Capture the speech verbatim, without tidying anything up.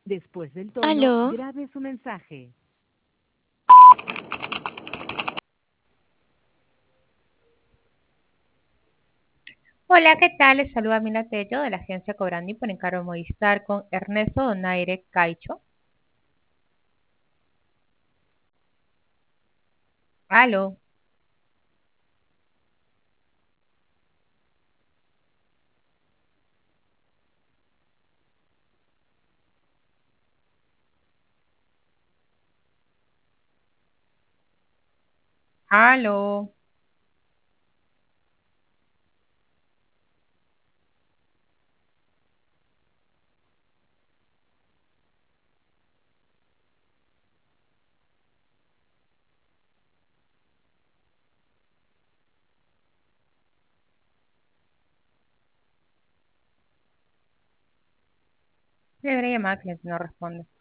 Después del tono, Aló, grabe su mensaje. Hola, ¿qué tal? Les saluda Mila Tello de la agencia Cobrandi por encargo Movistar con Ernesto Donaire Caicho. Aló, aló. Le daré llamada, cliente no responde.